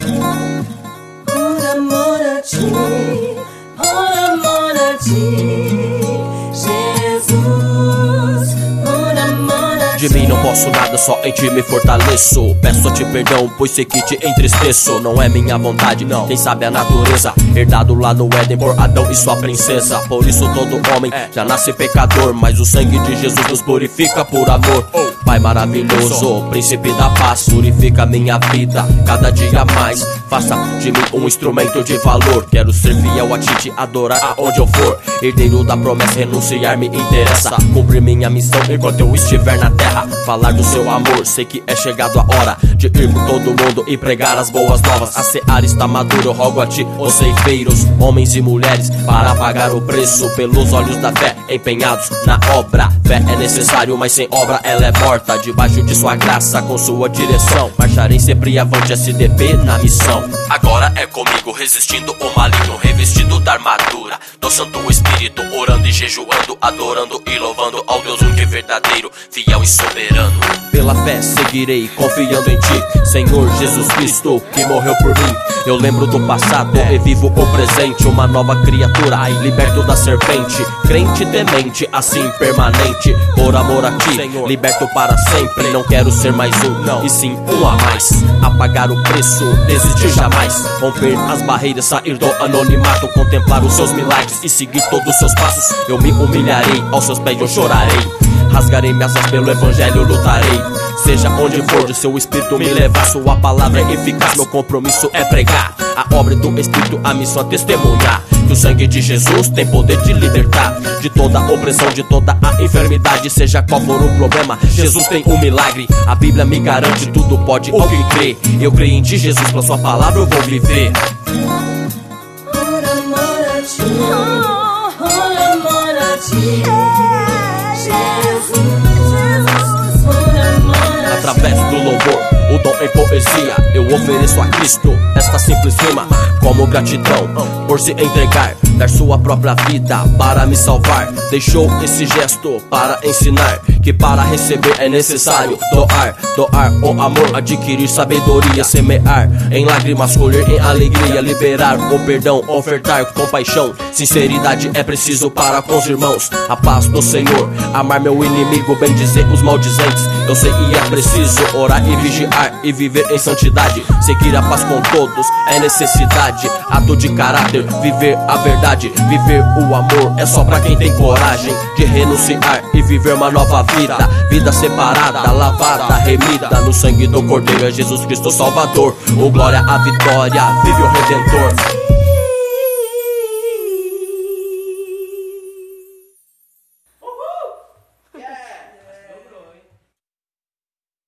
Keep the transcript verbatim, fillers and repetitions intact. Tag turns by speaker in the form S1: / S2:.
S1: Por amor a ti, por amor a ti, Jesus, por amor a ti.
S2: De mim não posso nada, só em ti me fortaleço. Peço-te perdão, pois sei que te entristeço. Não é minha vontade, não, quem sabe a natureza. Herdado lá no Éden por Adão e sua princesa. Por isso todo homem já nasce pecador, mas o sangue de Jesus nos purifica por amor. Pai maravilhoso, príncipe da paz, purifica minha vida cada dia mais. Faça de mim um instrumento de valor. Quero ser fiel a ti, te adorar aonde eu for. Herdeiro da promessa, renunciar me interessa. Cumprir minha missão enquanto eu estiver na terra. Falar do seu amor, sei que é chegado a hora de ir por todo mundo e pregar as boas novas. A seara está madura, eu rogo a ti, os ceifeiros, homens e mulheres, para pagar o preço pelos olhos da fé, empenhados na obra. Fé é necessário, mas sem obra ela é morta. Debaixo de sua graça, com sua direção, marcharei sempre avante, S D P na missão. Agora é comigo, resistindo o maligno, revestido da armadura do Santo Espírito, orando e jejuando, adorando e louvando ao Deus único e verdadeiro, fiel e soberano. Pela fé seguirei, confiando em ti, Senhor Jesus Cristo, que morreu por mim. Eu lembro do passado e vivo o presente, uma nova criatura, liberto da serpente, crente temente, assim permanente, por amor a ti, Senhor, liberto para sempre. Não quero ser mais um, não, e sim um a mais. Apagar o preço, desistir jamais, romper as barreiras, sair do anonimato, contemplar os seus milagres e seguir todos os seus passos. Eu me humilharei, aos seus pés eu chorarei, rasgarei minhas asas pelo evangelho, lutarei. Seja onde for, de seu espírito me levar, sua palavra é eficaz, meu compromisso é pregar a obra do Espírito, a missão é testemunhar que o sangue de Jesus tem poder de libertar de toda a opressão, de toda a enfermidade. Seja qual for o problema, Jesus tem um milagre. A Bíblia me garante, tudo pode ao que crê. Eu creio em ti, Jesus, pela sua palavra eu vou viver.
S1: Por amor a ti, por amor a ti, Jesus, por amor a ti.
S2: Através do louvor, o dom em poesia, eu ofereço a Cristo esta simples rima, como gratidão por se entregar, dar sua própria vida para me salvar. Deixou esse gesto para ensinar que para receber é necessário doar, doar o amor, adquirir sabedoria, semear em lágrimas, colher em alegria, liberar o perdão, ofertar compaixão, sinceridade é preciso para com os irmãos. A paz do Senhor, amar meu inimigo, bem dizer os maldizentes. Eu sei e é preciso orar e vigiar e viver em santidade. Seguir a paz com todos é necessidade, ato de caráter, viver a verdade. Viver o amor é só pra quem tem coragem de renunciar e viver uma nova vida. Vida separada, lavada, remida no sangue do Cordeiro, é Jesus Cristo Salvador. Oh glória à vitória, vive o Redentor.